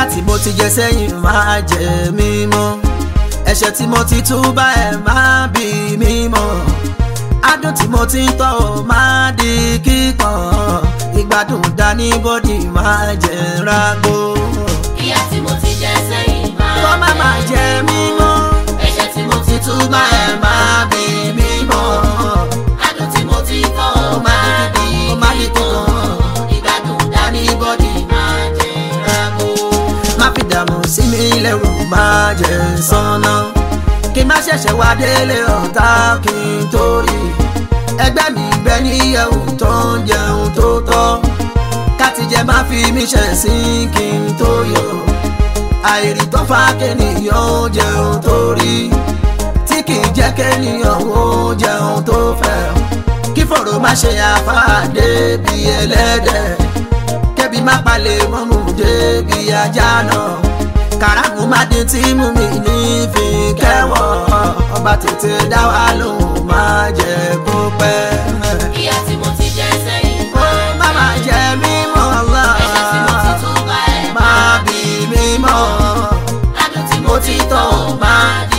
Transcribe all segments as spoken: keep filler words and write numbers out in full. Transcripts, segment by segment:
ìyà tí mo ti jẹ sẹ́yìn máa jẹ mí mọ́, ẹ̀ṣẹ̀ tí mo ti túbà ẹ̀ máa bí mi mọ́, adùn tí mo ti ń tọ́ ò máa di kíkan, ìgbádùn dání bọ́dì máa jẹ rágbó. ìyà tí mo ti jẹ sẹ́yìn máa kó má máa jẹ mí mọ́, ẹ̀ṣẹ̀ tí mo ti túbà ẹ̀ máa bí mi mọ́, adùn tí mo ti tọ́ ò máa di kíkan, ìgbádùn dání bọ́dì máa jẹ rágbó. má fi dààmú sí mi lẹ́rù máa jẹ sọ́nà, kí n má ṣẹ̀ṣẹ̀ wá délé ọ̀tá kí n tó rí ẹgbẹ́ mi gbẹ níyẹ̀wò tó ń jẹun tó tọ́, káti jẹ má fi mí ṣẹ̀ sí kí n tó yọ, àìrí tó fa kéèyàn ó jẹun tó rí, tí kì í jẹ́ kéèyàn ó jẹun tó fẹ́, kí fòrò má ṣe àfáàdé bí ẹlẹ́dẹ̀, kẹ́bi má palẹ̀ mọ́mú débi ajá náà, kàràgùn má dín tí mú mi ní fi kẹ́wọ̀, ọba tètè dá wa lóhùn máa jẹ kó pẹ́. ìyà tí mo ti jẹ sẹ́yìn ó má má jẹ mí mọ́ lọ, ẹ̀ṣẹ̀ tí mo ti túbà ẹ̀ máa bí mi mọ́, adùn tí mo ti tọ́ ò máa di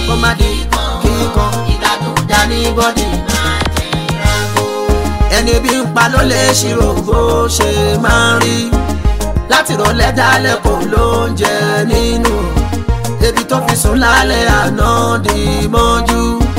kíkan, ìgbádùn dání bọ́dì máa jẹ rágbó. ẹni bí ń pa ló lè ṣírò bó ṣe máa ń rí, láti rọlẹ́ dálẹ̀ kò ló ń jẹ nínú, ebi tó fi sùn lálẹ́ àná di mọ́jú,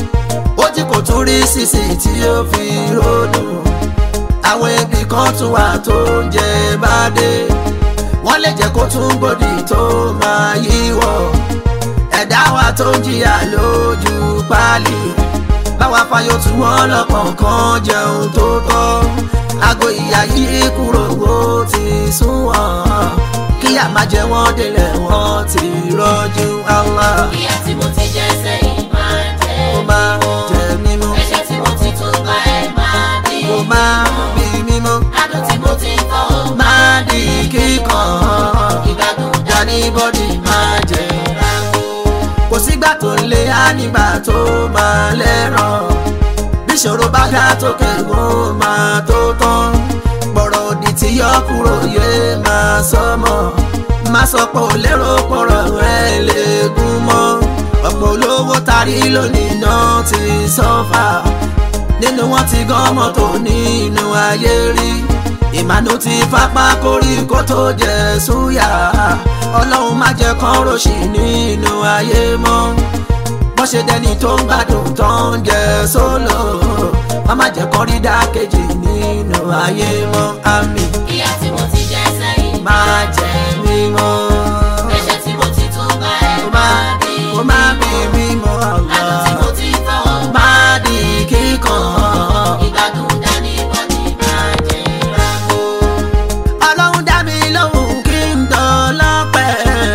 ó jí kò tún rí sísì tí ó fi ròdù, àwọn ebi kan tún wà tó ń jẹ bá dé, wọ́n lè jẹ́ kó tún gbòdì tó máa yíwọ́, ẹ̀dá wa tó ń jìyà lójú páálí, báwa fayọ tún wọ́n lọ́kọ̀ọ̀kan jẹun tó tọ́, ago ìyá yìí kúrò ó ti sún wọ́n, kíyà má jẹ wọ́n délẹ̀ wọ́n ti rọ́jú Allah. ìyà tí mo ti jẹ sẹ́yìn máa jẹ kó má jẹ mímú, ẹ̀ṣẹ̀ tí mo ti túbà ẹ̀ máa di kó má bí mímú, adùn tí mo ti tọ́ ò máa di kíkan, ìgbádùn dání bọ́dì máa jẹ rágbó. kò sígbà tó ń lé á nígbà tó máa lẹ́ràn, bí ìṣòro bá ga tó kẹ́gùn máa tó tán, gbọ̀rọ̀ òdì tí yọ kúrò yé máa sọmọ, má sọ pé ò lérò pọ̀rọ̀ rẹ̀ lè gún mọ́, ọ̀pọ̀ olówó tarí lónìí náà ti sọ́fà, nínú wọn ti gán mọ́tò nínú ayé rí, ìmànú ti fapá kórí kó tó jẹ súyà, ọlọ́run má jẹ́ kán ròṣì nínú ayé mọ́, bọ́n ṣe dẹni tó ń gbádùn tó ń jẹ sólò, má má jẹ́ kán rí dákejì nínú ayé mọ́, àmín. ìyà tí mo ti jẹ sẹ́yìn máa jẹ mí mọ́, ẹ̀ṣẹ̀ tí mo ti túbà ẹ̀ máa di kó má bí mi mọ́ adùn tí Allah, mo ti tọ́ ò máa di kíkan, ìgbádùn dání bọ́dì máa jẹ rágbó. ọlọ́run dá mi lóhùn kí n dọ́lọ́pẹ́,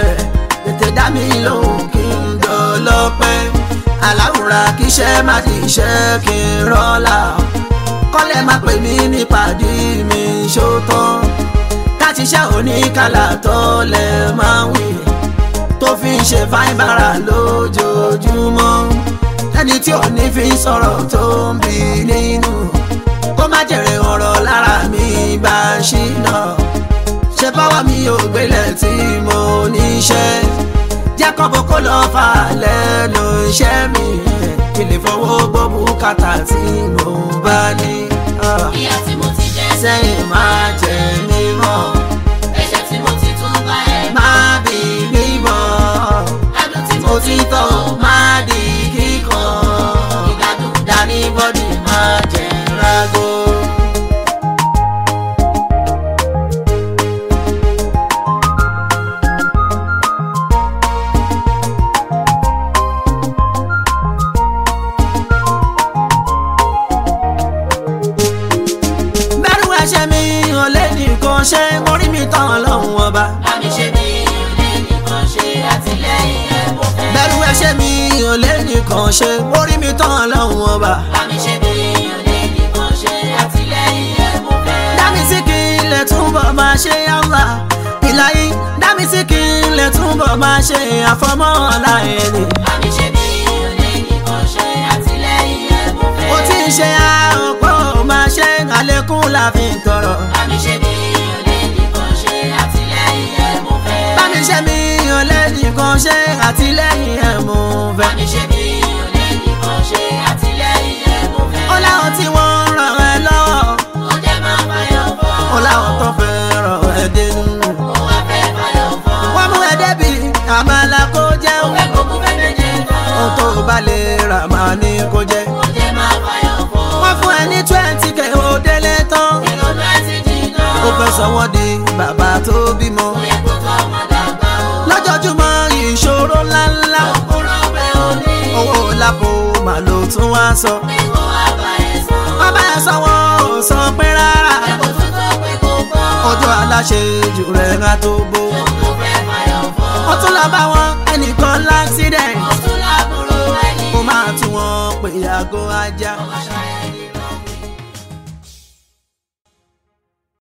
tètè dá mi lóhùn kí n dọ́lọ́pẹ́, aláwùrà kí iṣẹ́ má di iṣẹ́ kí n rọ́lá, kọ́lẹ̀ má pè mí nípàdé mi ṣótán, ká ṣiṣẹ́ oníkàlà tó lẹ̀ máa wí, tó fi ń ṣe fáìbára lójoojúmọ́, ẹni tí ò ní fi sọ̀rọ̀ tó ń bí nínú, kó má jèrè ọ̀rọ̀ lára mi bá ṣìnà, ṣe báwa mi ò gbélé tí mo níṣẹ́, jẹ́ kọ́bọ̀ kó lọ fà lẹ́nu iṣẹ́ mi, kí lè fọwọ́ gbọ́ bùkátà tí mo bá ní. ìyà tí mo ti jẹ sẹ́yìn máa jẹ mí mọ́, ẹ̀ṣẹ̀ tí mo ti túbà ẹ̀ máa bí mi mọ́, adùn tí mo ti tọ́ máa di kíkan, ìgbádùn dání bọ́dì máa jẹ rágbó. bẹ́rù ẹ̀ṣẹ̀ mi ò lè nìkan ṣe, orí mi tán lọ́hùn ọba. àmì ṣe bí ilé nìkan ṣe àtìlẹ́yìn ẹ̀ mo fẹ́. bẹ́rù ẹ̀ṣẹ̀ mi ò lè nìkan ṣe, orí mi tán lọ́hùn ọba. àmì ṣe bí ilé nìkan ṣe àtìlẹ́yìn ẹ̀ mo fẹ́. dámi sí kí n lè túbọ̀ máa ṣe Allah, ìlàyé dámi sí kí n lè túbọ̀ máa ṣe àfọmọ́ ọ̀la ẹni. àmì ṣe bí ilé nìkan ṣe àtìlẹ́yìn ẹ̀ mo fẹ́. ó ti ń ṣe àpò máa ṣe àlékún láfi tọrọ. àmì ṣe bí ilé nìkan ṣe àtìlẹ́yìn ẹ̀ mo fẹ́. bámi ṣe mi àmàlà kó jẹ́ o. Òwe kò kú fẹ́ méje tán. ohun tó bá lè rà máa ní kó jẹ́. Kò jẹ́ máa fàyọ̀ fọ́. wọ́n fún ẹ ní twenty k ó délé tán. Èrò twenty jìnnà. ó fẹ́ sọ wọ́n di bàbá tó bímọ. Ó yẹ kó tọ́ ọmọ dàgbà o. lójoojúmọ́ ìṣòro ńláńlá. Òkúrọ̀ pé ó ní. owó lápò màá ló tún wá sọ. Ìwọ àbá ẹ̀ sàn. wọ́n bá ẹ sọ wọ́n ò sọ pé rárá. Ẹ̀kọ́ tó tó pé kó gbọ́. ọjọ́ aláṣejù rẹ̀ ká tó bó. Òun tó fẹ́ fàyọ̀ fọ́. ó tún lọ bá wọn ẹnìkan láksidẹ̀ntì. Ó tún lábúrò ẹni. ó máa tún wọn pè àgọ́ ajá. Ọmọ ṣayẹyẹ.